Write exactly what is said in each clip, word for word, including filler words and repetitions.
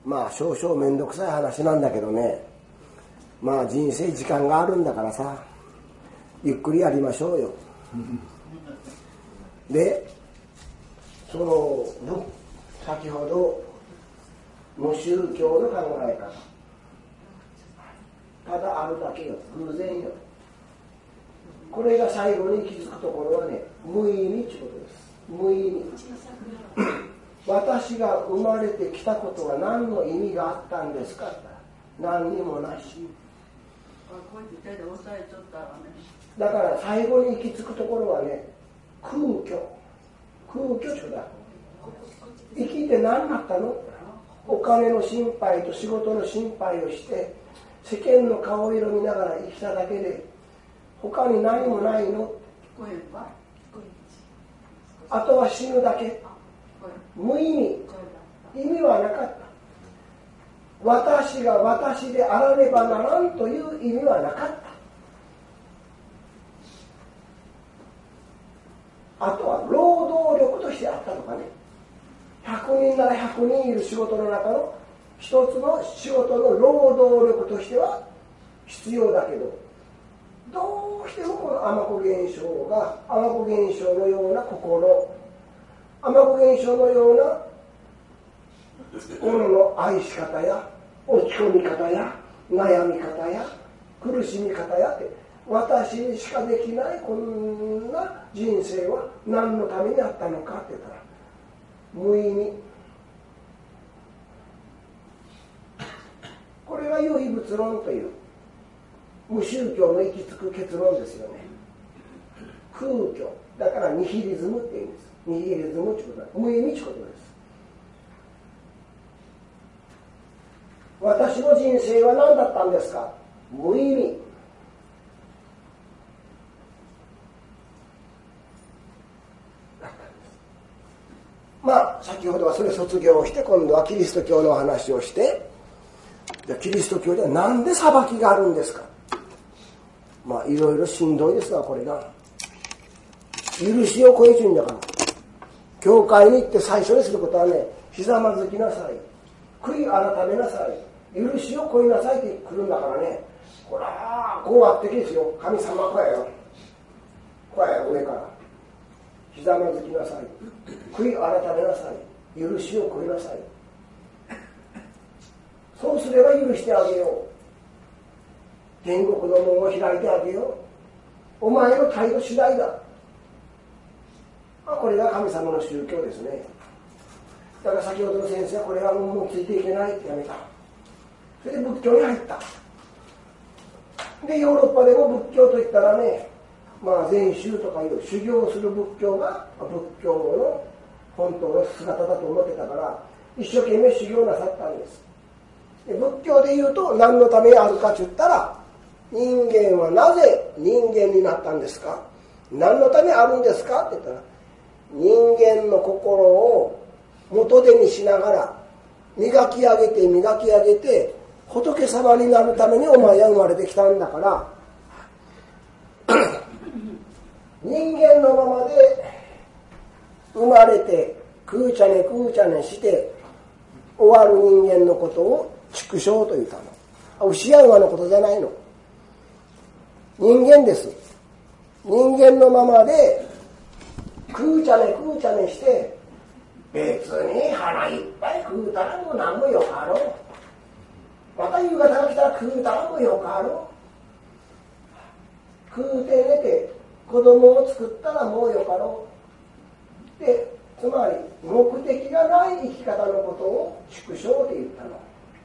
まあ少々めんどくさい話なんだけどね、まあ人生時間があるんだからさ、ゆっくりやりましょうよ。で、その先ほど無宗教の考え方、ただあるだけよ、偶然よ。これが最後に気づくところはね、無意味ということです。無意味。私が生まれてきたことは何の意味があったんですかって言ったら、何にもないし。だから最後に行き着くところはね、空虚。空虚ちょだ。生きて何だったの？お金の心配と仕事の心配をして、世間の顔色見ながら生きただけで、他に何もないの？あとは死ぬだけ。無意味。意味はなかった。私が私であらねばならんという意味はなかった。あとは労働力としてあったとかね。ひゃくにんならひゃくにんいる仕事の中の一つの仕事の労働力としては必要だけど、どうしてもこの尼子現象が尼子現象のような心、尼子現象のような物の愛し方や落ち込み方や悩み方や苦しみ方やって、私にしかできないこんな人生は何のためにあったのかって言ったら、無意味。これが唯物論という無宗教の行き着く結論ですよね。空虚だからニヒリズムっていうんです。ニヒリズムってことは無意味ってことです。私の人生は何だったんですか？無意味。まあ先ほどはそれ卒業して今度はキリスト教のお話をして、じゃあキリスト教では何で裁きがあるんですか？まあいろいろしんどいですが、これが許しを超えちゅうんだから、教会に行って最初にすることはね、ひざまずきなさい、悔い改めなさい、許しを超えなさいって来るんだからね。ほらこうあってきですよ。神様こやよ、こやよ、上からひざまずきなさい、悔い改めなさい、許しを超えなさい。そうすれば許してあげよう。天国の門を開いてあげよう。お前の態度次第だ。これが神様の宗教ですね。だから先ほどの先生はこれはもうついていけないってやめた。それで仏教に入った。でヨーロッパでも仏教といったらね、まあ禅宗とかいう修行する仏教が仏教の本当の姿だと思ってたから、一生懸命修行なさったんです。で仏教で言うと何のためにあるかって言ったら、人間はなぜ人間になったんですか、何のためにあるんですかって言ったら、人間の心を元手にしながら磨き上げて磨き上げて仏様になるためにお前は生まれてきたんだから人間のままで生まれてくーちゃねくーちゃねして終わる人間のことを畜生と言ったの。牛や馬のことじゃないの。人間です。人間のままでくーちゃねくーちゃねして別に腹いっぱい食うたらもう何もよかろう。また夕方が来たら食うたらもうよかろう。食うて寝て子供を作ったらもうよかろう。でつまり目的がない生き方のことを畜生って言ったの。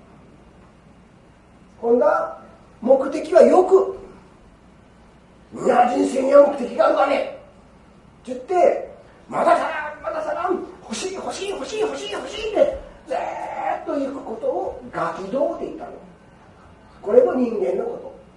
今度は目的は欲。みんな人生には目的があるわねって言って、まださらんまださらん、欲しい欲しい欲しい欲しい欲しいってずーっと行くことをガキ道って言ったの。これも人間の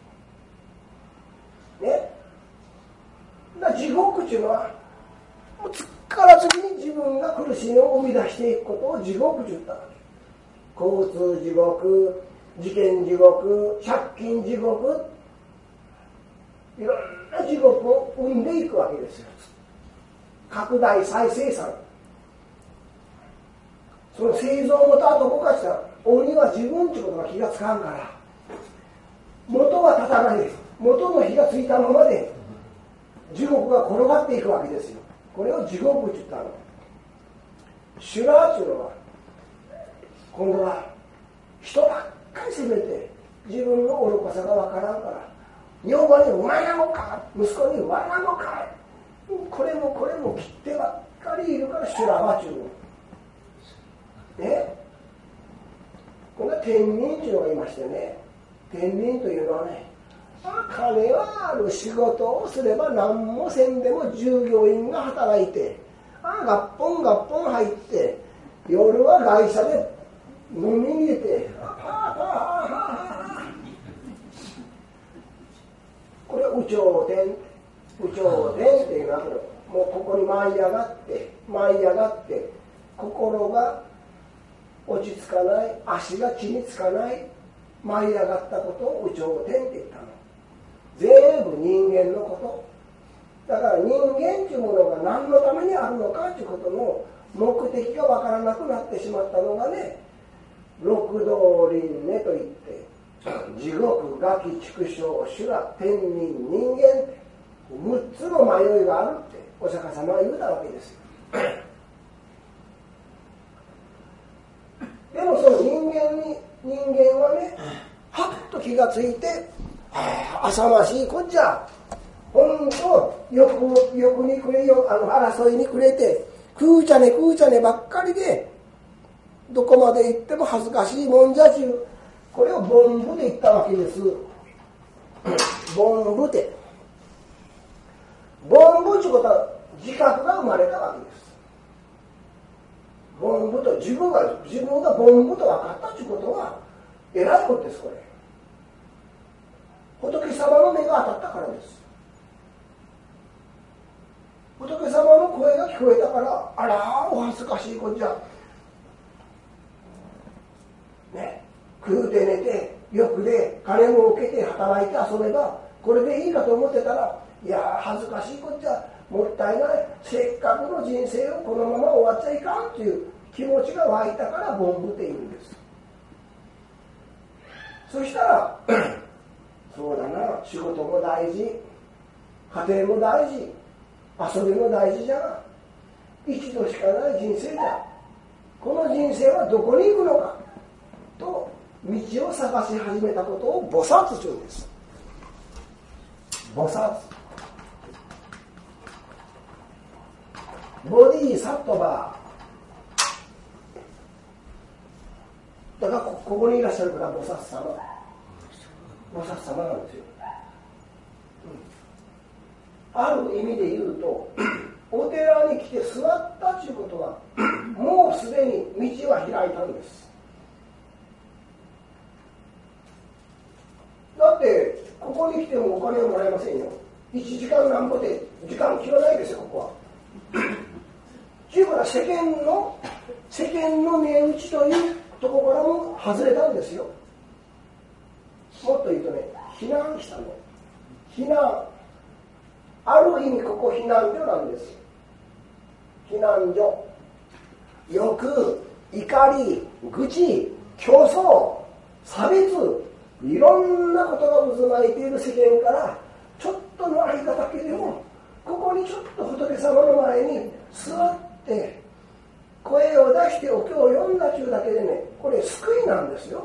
ことね。だ地獄っていうのはもうつっから次に自分が苦しみを生み出していくことを地獄って言ったわけ。交通地獄、事件地獄、借金地獄、いろんな地獄を生んでいくわけですよ。拡大再生産。 その製造元後動かしたら鬼は自分っていうことが気がつかんから、元は立たないです。元の火がついたままで地獄が転がっていくわけですよ。これを地獄って言ったの。シュラーっていうのは今度は人ばっかり責めて自分の愚かさがわからんから、女房にお前なのか、息子に我なのか、これもこれも切ってばっかりいるからシュラーっていうのね。これは天人っていうのがいましてね、天人というのはね、金はある、仕事をすれば何もせんでも従業員が働いて、あガッポンガッポン入って、夜は会社で飲みに入れて、これ有頂天、有頂天っていうのは、もうここに舞い上がって舞い上がって心が落ち着かない、足が地につかない、舞い上がったことを有頂天って言ったの。全部人間のことだから、人間というものが何のためにあるのかということの目的が分からなくなってしまったのがね、六道輪廻といって地獄、餓鬼、畜生、修羅、天人、人間ってむっつの迷いがあるってお釈迦様は言うたわけですよ。でもその人間に人間はね、はっと気がついて、浅ましいこっちゃ、本当欲欲にくれよ、あの争いにくれて、食うちゃね食うちゃねばっかりで、どこまで行っても恥ずかしいもんじゃちゅう、これを凡夫で言ったわけです。凡夫で、凡夫ということは自覚が生まれたわけです。凡夫と自分が自分が凡夫と分かったということは偉いことです。これ仏様の目が当たったからです。仏様の声が聞こえたから、あらお恥ずかしいこっちゃね、食うて寝て欲で金も受けて働いて遊べばこれでいいかと思ってたら、いや恥ずかしいこっちゃ、もったいない、せっかくの人生をこのまま終わっちゃいかんという気持ちが湧いたから凡夫っていうんです。そしたらそうだな、仕事も大事、家庭も大事、遊びも大事じゃが、一度しかない人生じゃ、この人生はどこに行くのかと道を探し始めたことを菩薩というんです。菩薩、ボディーサットバーだから、ここにいらっしゃる方は菩薩様、菩薩様なんですよ。うん、ある意味で言うと、お寺に来て座ったということはもうすでに道は開いたんです。だってここに来てもお金をもらえませんよ。いちじかんなんぼで時間切らないですよ、ここは。ということは世間の世間の値打ちというところからも外れたんですよ。もっと言うとね、避難したの。避難、ある意味ここ避難所なんです。避難所、欲、怒り、愚痴、競争、差別、いろんなことが渦巻いている世間からちょっとの間だけでも、ここにちょっと仏様の前に座って声を出してお経を読んだというだけでね、これ救いなんですよ。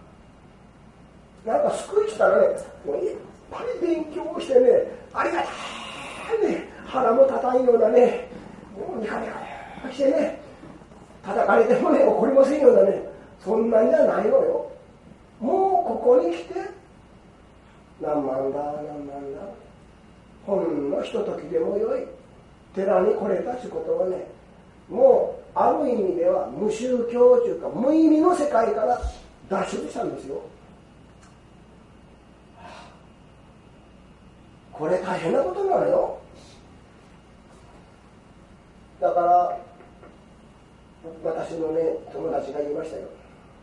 なんか救いって言ったらね、もういっぱい勉強してね、ありがたいね、腹も立たんようなね、もうニカニカしてね、叩かれてもね怒りませんようなね、そんなんじゃないのよ。もうここに来て何万だ何万だ、ほんのひとときでもよい寺に来れたということはね、もうある意味では無宗教というか無意味の世界から脱出したんですよ。これ大変なことなのよ。だから私のね友達が言いましたよ。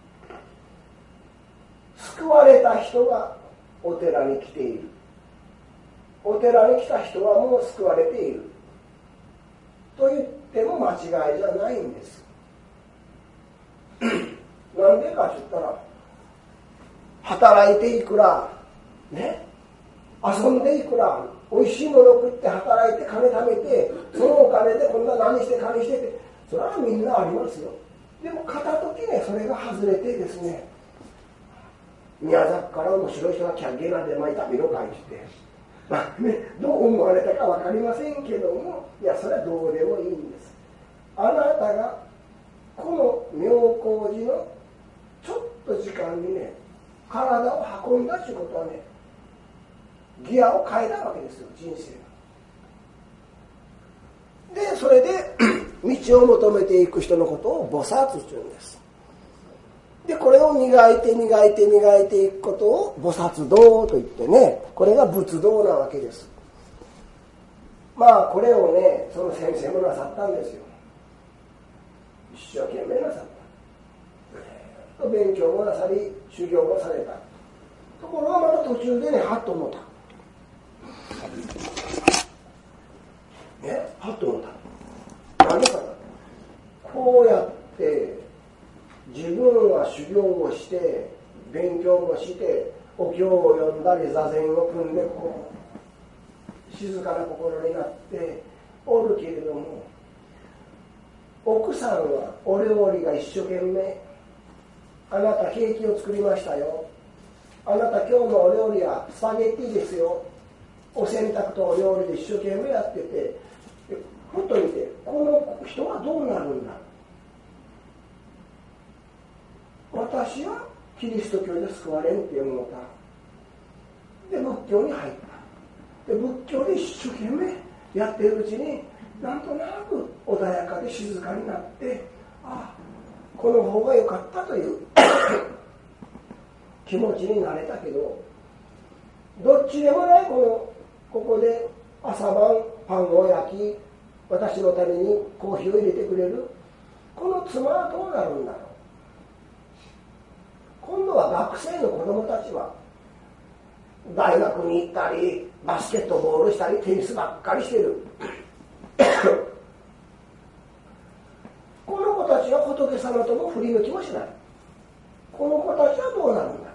救われた人がお寺に来ている。お寺に来た人はもう救われていると言っても間違いじゃないんです。 かって言ったら、働いていくらね、遊んでいくらおいしいもの食って働いて金貯めて、そのお金でこんな何して金してって、それはみんなありますよ。でも片時ね、それが外れてですね、宮崎から面白い人がキャッゲラで巻いた見ろかいって言って、まあね、どう思われたか分かりませんけども、いやそれはどうでもいいんです。あなたがこの妙高寺のちょっと時間にね、体を運んだということはね、ギアを変えたわけですよ、人生が。でそれで道を求めていく人のことを菩薩というんです。でこれを磨いて磨いて磨いていくことを菩薩道といってね、これが仏道なわけです。まあこれをね、その先生もなさったんですよ。一生懸命なさった。勉強もなさり修行もされた。ところがまた途中でね、はっと思った。ね、はっと思った。何でかな。こうやって自分は修行をして勉強もしてお経を読んだり座禅を組んでこう静かな心になっておるけれども、奥さんはお料理が一生懸命、あなたケーキを作りましたよ、あなた今日のお料理はスパゲッティですよ、お洗濯とお料理で一生懸命やってて、ふと見て、この人はどうなるんだ。私はキリスト教で救われんって思った。で仏教に入った。で仏教で一生懸命やっているうちに、なんとなく穏やかで静かになって、ああこの方が良かったという気持ちになれたけど、どっちでもないこのここで朝晩パンを焼き、私のためにコーヒーを入れてくれるこの妻はどうなるんだろう。今度は学生の子供たちは大学に行ったりバスケットボールしたりテニスばっかりしてるこの子たちは仏様とも振り向きもしない。この子たちはどうなるんだ。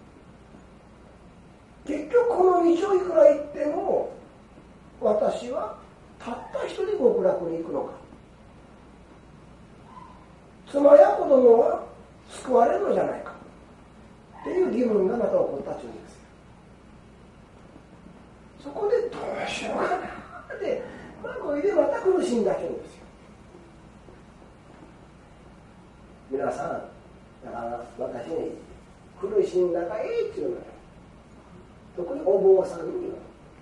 結局この道をいくら行っても、私はたった一人極楽に行くのか、妻や子供は救われるのじゃないかっていう疑問がまた起こったというんですよ。そこでどうしようかなって、まあ、これでまた苦しんだというんですよ。皆さん、だから私に苦しんだかええっていうのよ。特にお坊さんには、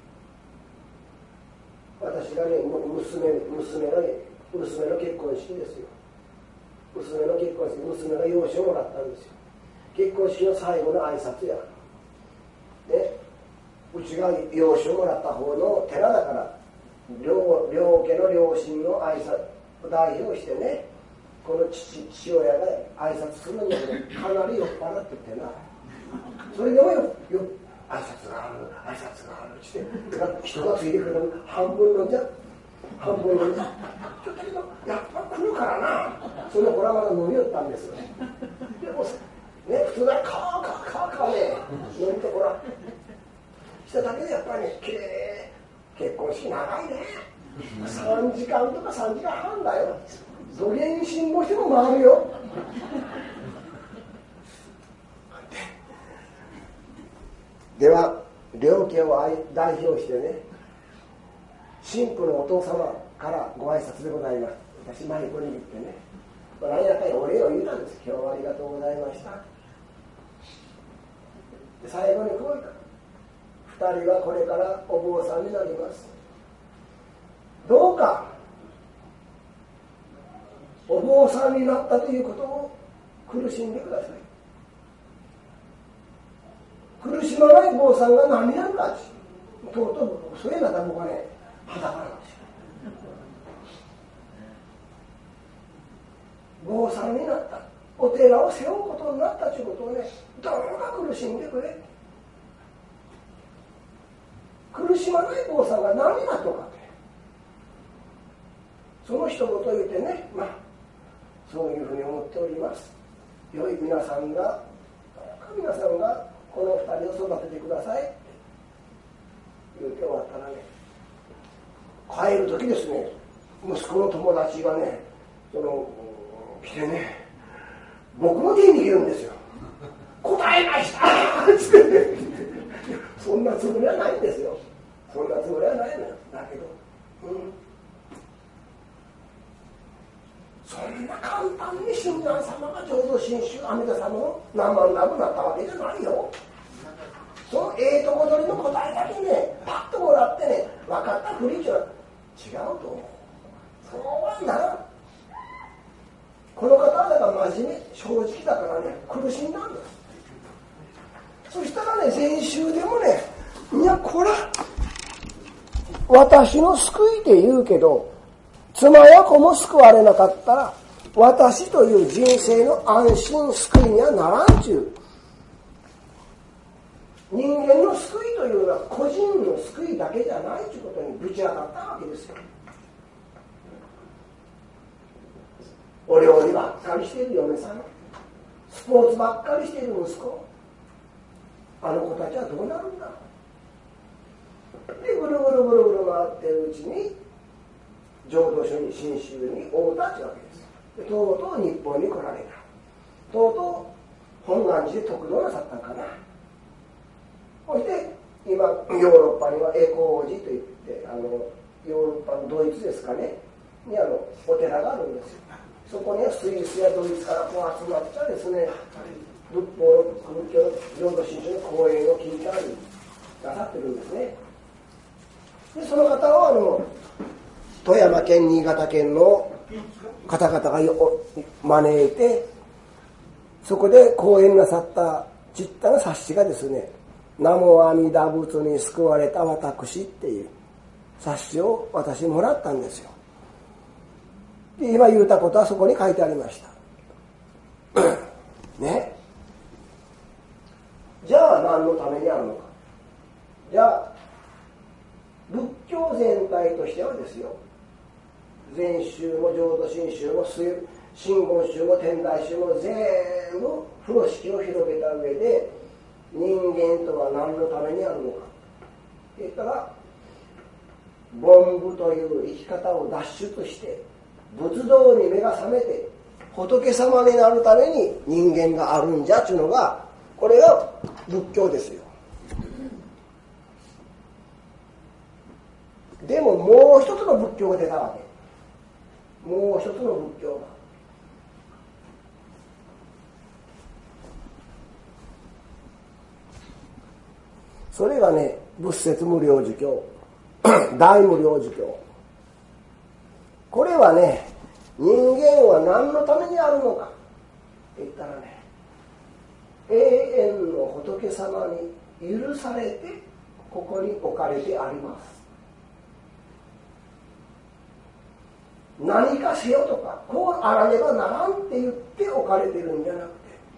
私がね、娘、娘の、娘の結婚式ですよ。娘の結婚式、娘が養子をもらったんですよ。結婚式の最後の挨拶や。で、うちが養子をもらった方の寺だから、両、両家の両親の挨拶を代表してね、この父、父親が挨拶するんだけど、かなり酔っ払っててな。それでもよ、よ挨拶がある、挨拶があるってって、人がついてくるのに半分飲んじゃう。半分飲んじゃう。ちょっとけど、やっぱ来るからな。その子らまだ飲みよったんですよね。でもね、普通ならカーカーカーカーね、飲みとこら。しただけでやっぱりね、きれい、結婚式長いね。さんじかんとかさんじかんはんだよ。土下に辛抱しても回るよ。では両家を代表してね、新婦のお父様からご挨拶でございます。私マイコに行ってね、何やかんやお礼を言ったんです。今日はありがとうございました。で最後にこう言った。二人はこれからお坊さんになります。どうかお坊さんになったということを苦しんでください。苦しまない坊さんが何やるかとうとうそれなら僕はね、裸なんですよ。坊さんになった、お寺を背負うことになったということをね、どうか苦しんでくれ。苦しまない坊さんが何だとかって、その一言言ってね、まあそういうふうに思っております。 良い皆さんが皆さんがこの二人を育ててくださいって言うて終わったらね、帰る時ですね、息子の友達がね、その来てね、僕も手に入れるんですよ。答えましたってそんなつもりはないんですよ。そんなつもりはないのよ。だけど、うん、そんな簡単に親鸞様が浄土真宗阿弥陀様の何万ラブになったわけじゃないよ。そのええとこ取りの答えだけね、パッともらってね、分かったふりっていうのは違うと思う。そうはならん。この方はだから真面目、正直だからね、苦しんだんです。そしたらね、禅宗でもね、いや、こら、私の救いって言うけど、妻や子も救われなかったら、私という人生の安心救いにはならんちゅう。人間の救いというのは個人の救いだけじゃないということにぶち当たったわけですよ。お料理ばっかりしている嫁さん、スポーツばっかりしている息子、あの子たちはどうなるんだ。でぐるぐるぐるぐる回っているうちに浄土宗に真宗に会うたというわけです。でとうとう日本に来られた。とうとう本願寺で得度なさったんかな。そして今ヨーロッパにはエコー寺といってあのヨーロッパのドイツですかねにあのお寺があるんですよ。そこにはスイスやドイツからこう集まったですね、仏法の仏教の浄土真宗の講演を聞いたりなさってるんですね。でその方をあの富山県新潟県の方々が招いて、そこで講演なさったちったな冊子がですね、南無阿弥陀仏に救われた私っていう冊子を私もらったんですよ。で今言うたことはそこに書いてありましたね。じゃあ何のためにあるのか。じゃあ仏教全体としてはですよ、禅宗も浄土真宗も真言宗も天台宗も全部風呂敷を広げた上で、人間とは何のためにあるのかって言ったら、凡夫という生き方を脱出して仏道に目が覚めて仏様になるために人間があるんじゃっていうのが、これが仏教ですよ。でももう一つの仏教が出たわけ。もう一つの仏教が、それがね、仏説無量寿経大無量寿経。これはね、人間は何のためにあるのかって言ったらね、永遠の仏様に許されてここに置かれてあります。何かせよとかこうあらねばならんって言って置かれてるんじゃなく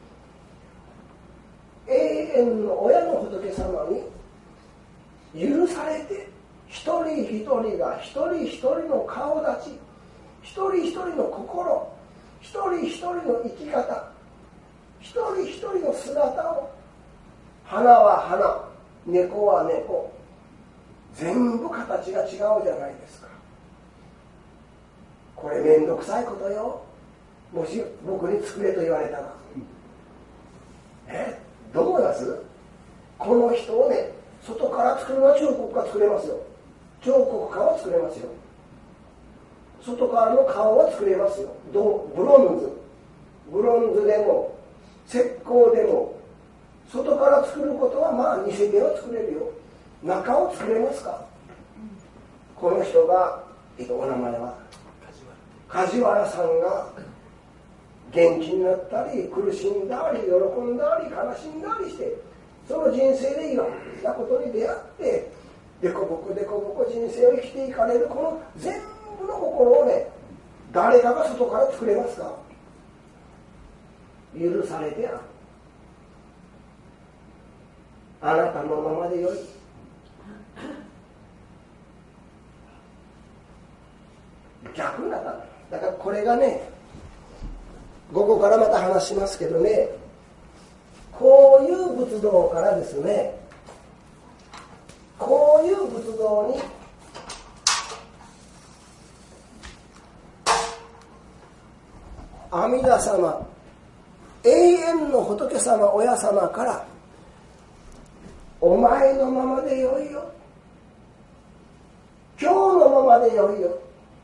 て、永遠の親の仏様に許されて、一人一人が一人一人の顔立ち、一人一人の心、一人一人の生き方、一人一人の姿を、花は花、猫は猫、全部形が違うじゃないですか。これめんどくさいことよ。もし僕に作れと言われたら、えどう思います？この人をね、外から作るのは彫刻家作れますよ。彫刻家は作れますよ。外からの顔は作れますよ。ブロンズブロンズでも石膏でも外から作ることはまあ似せては作れるよ。中を作れますか？この人が、えっと、お名前は梶原さんが元気になったり苦しんだり喜んだり悲しんだりして、その人生でいろんなことに出会ってでこぼこでこぼこ人生を生きていかれる、この全部の心をね、誰かが外から作れますか？許されてある。あなたのままでよい。逆になった。だからこれがね、 午後からまた話しますけどね、こういう仏道からですね、こういう仏道に阿弥陀様、永遠の仏様、親様からお前のままでよいよ、今日のままでよいよ、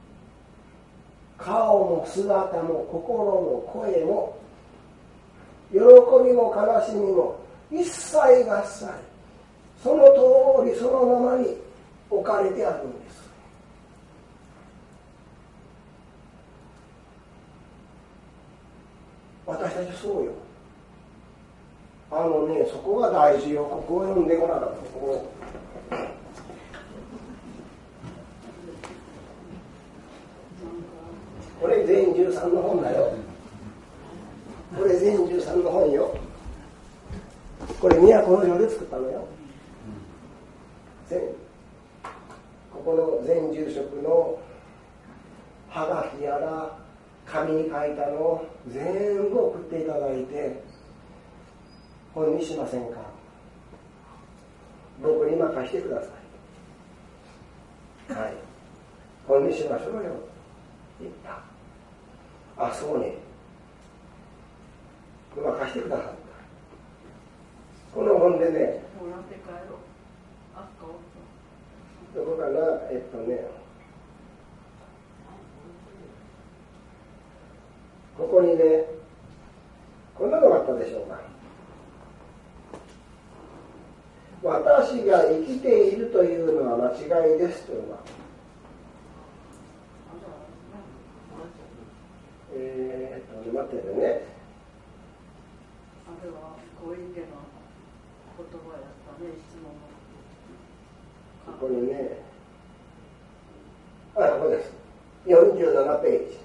顔も姿も心も声も喜びも悲しみも一切合切、その通りそのままに置かれてあるんです。私たちそうよ。あのね、そこが大事よ。ここを読んでこなかった。こここれ全じゅうさんの本だよ。これ全じゅうさんの本よ。これ都の城で作ったのよ。ここの全住職のはがきやら紙に書いたのを全部送っていただいて、本にしませんか、僕に任してください、はい、本にしましょうよって言った。あ、そうね、任してくださった。この本でね、どこかな、えっとね、ここにね、こんなのがあったでしょうか。私が生きているというのは間違いですというのは、えー、っと待ってね、 あれはご意見の言葉やったね、質問の。 ここにね、あ、ここです。よんじゅうななページ。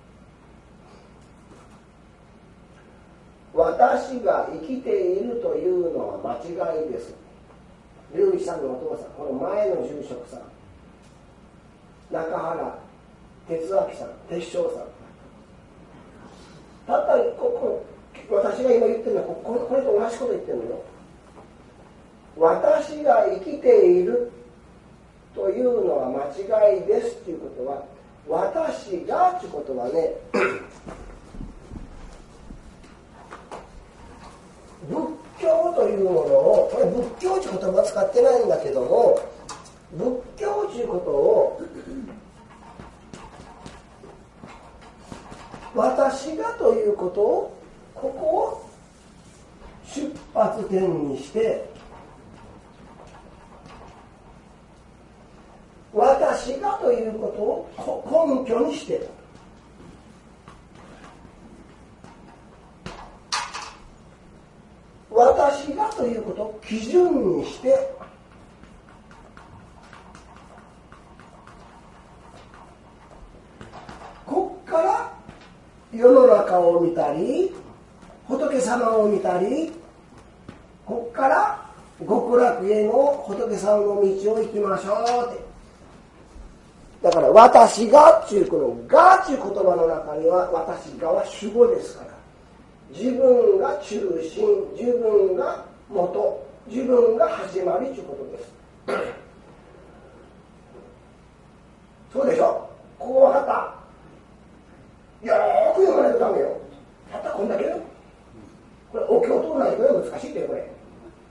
私が生きているというのは間違いです。龍一さんのお父さん、この前の住職さん、中原哲明さん、鉄正さん、たったここ、私が今言ってるのはここ、これと同じこと言ってるのよ。私が生きているというのは間違いですということは、私がということはね、仏教というものを、これ仏教という言葉は使ってないんだけども、仏教ということを私がということを、ここを出発点にして私がということを根拠にして私がということを基準にしてこっから世の中を見たり仏様を見たり、こっから極楽への仏様の道を行きましょうって。だから私がっていうこのがっていう言葉の中には、私がは主語ですから、自分が中心、自分が元、自分が始まりということですそうでしょ。ここ分かった。よーく読まないとダメよ。たったこんだけよ。これお経と同じくらい難しいってこれ。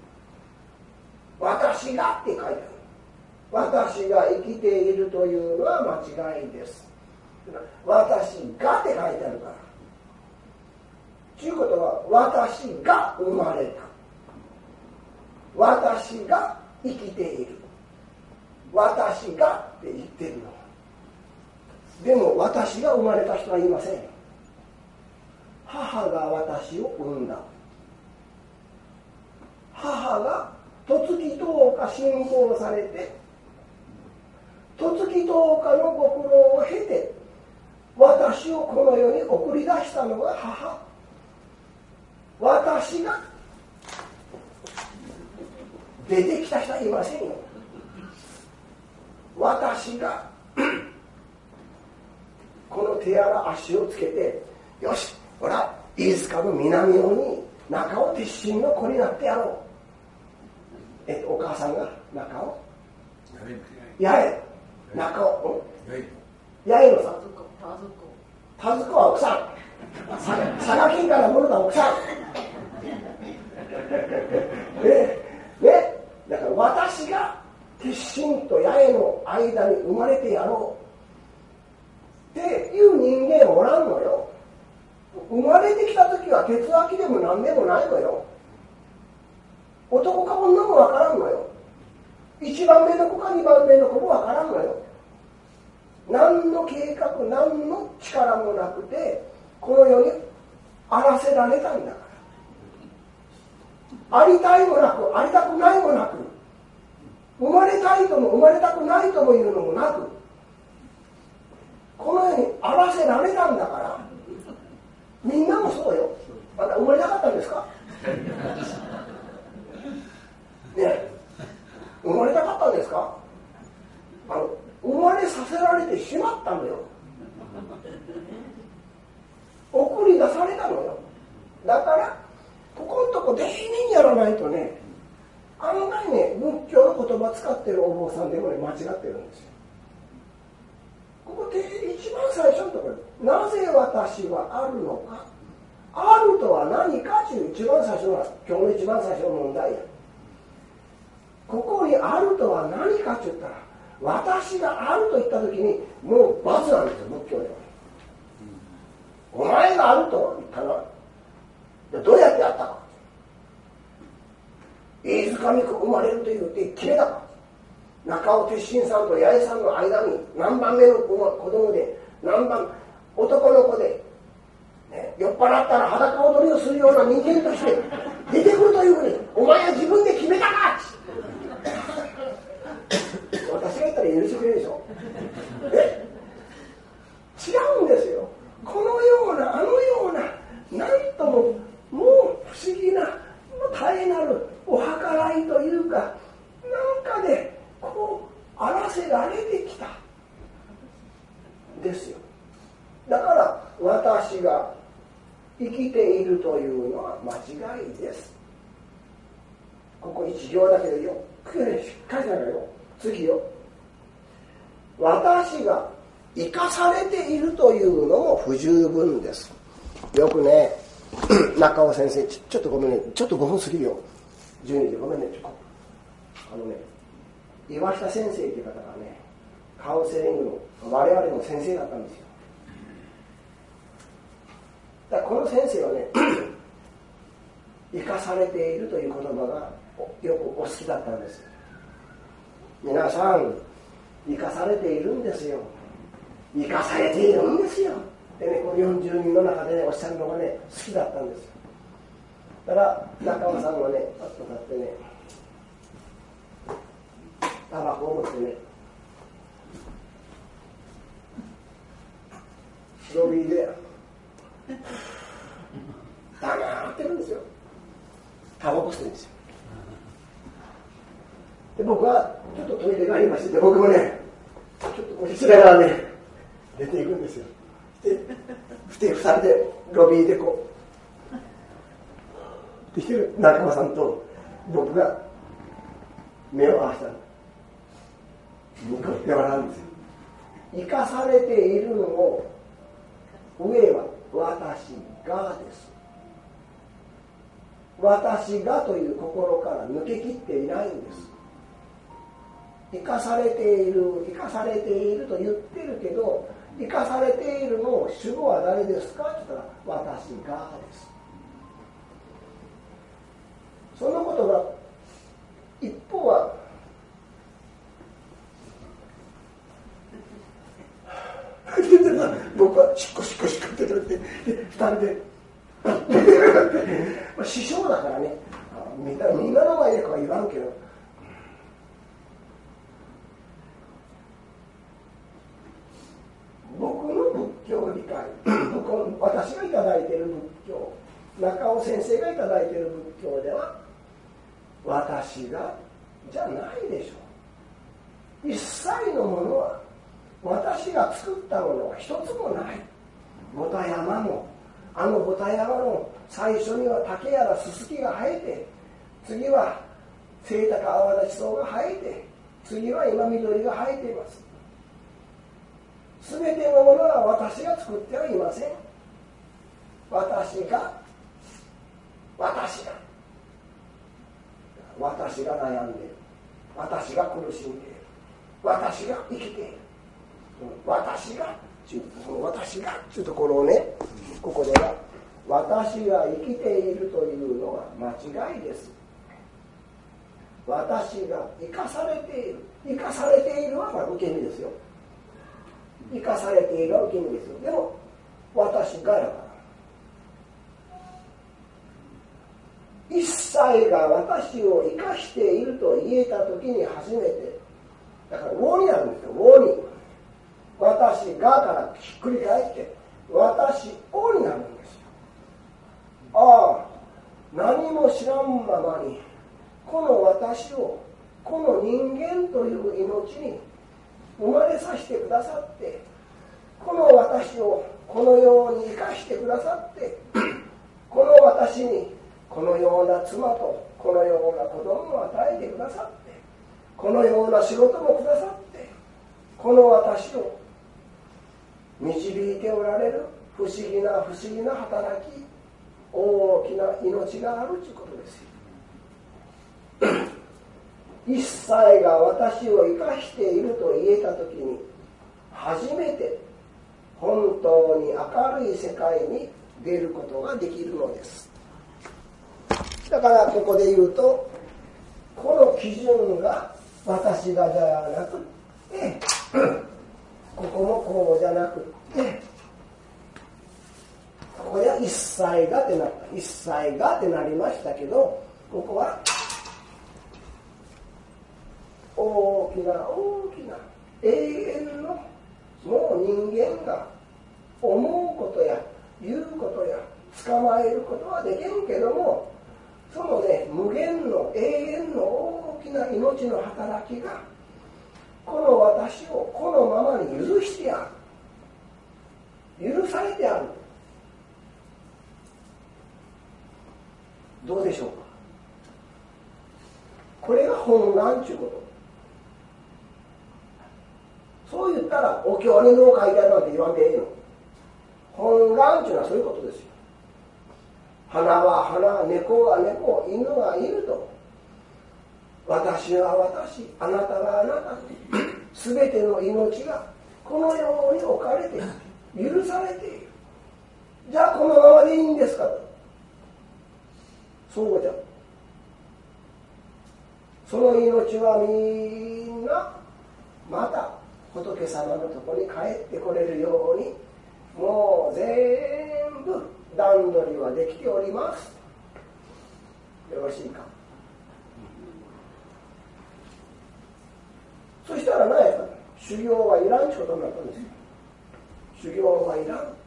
私がって書いてある。私が生きているというのは間違いです。私がって書いてあるから。ということは私が生まれた。私が生きている。私がって言ってるの。でも私が生まれた人はいません。母が私を産んだ。母が十月十日信仰されて、十月十日のご苦労を経て私をこの世に送り出したのが母。私が出てきた人はいませんよ。私がこの手やら足をつけて、よしほら飯塚の南尾に中尾鉄心の子になってやろう。えっとお母さんが中尾八重中尾八重のさ田塚は奥さん佐賀県から戻った奥さんねねだから私が鉄心と八重の間に生まれてやろうっていう人間おらんのよ。生まれてきた時は鉄脇でも何でもないのよ。男か女もわからんのよ。一番目の子か二番目の子もわからんのよ。何の計画何の力もなくてこの世にあらせられたんだから、ありたいもなくありたくないもなく、生まれたいとも生まれたくないともいうのもなく、この世にあらせられたんだから。みんなもそうよ。まだ生まれなかったんですかね、生まれたかったんですか。あの生まれさせられてしまったのよ。送り出されたのよ。だからここのとこ丁寧にやらないとね、案外ね仏教の言葉使ってるお坊さんでもね間違ってるんですよ。ここで一番最初のところ、なぜ私はあるのか、あるとは何かという一番最初の今日の一番最初の問題や。ここにあるとは何かと言ったら、私があると言った時にもう罰なんですよ、仏教では。お前があると言ったらどうやってやったか、飯塚美子生まれると言って決めたか、中尾鉄心さんと八重さんの間に何番目の子供で何番男の子で、ね、酔っ払ったら裸踊りをするような人間として出てくるというふうにお前は自分で決めたか私が言ったら許してくれるでしょ。え違うんですよ。このようなあのようななんとももう不思議な絶えなるお計らいというか、なんかでこう荒らせられてきたですよ。だから私が生きているというのは間違いです。ここ一行だけでよくねしっかりだからよ。次よ、私が生かされているというのも不十分です。よくね中尾先生 ち, ちょっとごめんねちょっとごふん過ぎるよ、じゅうにじごめんね、ちょっとあのね岩下先生という方がねカウンセリングの我々の先生だったんですよ。だからこの先生はね生かされているという言葉がよくお好きだったんです。皆さん生かされているんですよ、生かされているんですよってね、このよんじゅうにんの中でねおっしゃるのがね好きだったんですよ。だから中尾さんがねパッと立ってねタバコを持ってねロビーで黙ってるんですよ。タバコ吸うんですよ。で僕はちょっとトイレがありまして、僕もねちょっとこうしながらね出ていくんですよ。でふてふたりでロビーでこうできる中間さんと僕が目を合わせたの。ニコって笑うんですよ。生かされているのを上は私がです。私がという心から抜けきっていないんです。生かされている生かされていると言ってるけど、生かされているのを主語は誰ですかって言ったら私がです。そのことが一方は僕はしっこしっこしっこって言ってふたりで師匠だからね、みんなみんなの前でとは言わんけど、僕の仏教理解僕の私がいただいている仏教、中尾先生がいただいている仏教では私がじゃないでしょう。一切のものは私が作ったものは一つもない。元山もあのボタ山の最初には竹やらススキが生えて、次はセイタカアワダチソウが生えて、次は今緑が生えています。すべてのものは私が作ってはいません。私が私が私が悩んでいる、私が苦しんでいる、私が生きている、私がその私がというところをね、ここでは私が生きているというのは間違いです。私が生かされている、生かされているはまあ受け身ですよ。生かされているは受け身ですよ。でも私がやから、一切が私を生かしていると言えたときに初めて、だから王になるんですよ。王に、私がからひっくり返って私王になるんですよ。ああ、何も知らんままにこの私を、この人間という命に生まれさせてくださって、この私をこのように生かしてくださって、この私にこのような妻とこのような子供を与えてくださって、このような仕事もくださって、この私を導いておられる不思議な不思議な働き、大きな命があるということですよ。一切が私を生かしていると言えたときに初めて本当に明るい世界に出ることができるのです。だからここで言うと、この基準が私がじゃなくってここもこうじゃなくって、ここでは一切がってなった、一切がってなりましたけど、ここは大きな大きな永遠のもう人間が思うことや言うことや捕まえることはできんけども、そのね、無限の永遠の大きな命の働きがこの私をこのままに許してやる、許されてやる。どうでしょうか。これが本願ということ。そう言ったらお経にどう書いてあるなんて言わんでええの。本願というのはそういうことですよ。花は花、猫は猫、犬は犬と、私は私、あなたはあなた、すべての命がこのように置かれて許されている。じゃあこのままでいいんですかと。そうじゃ。その命はみんなまた仏様のところに帰ってこれるように、もう全部段取りはできております。よろしいか。そしたら何やったの、修行はいらんってことになったんですよ。修行はいらん。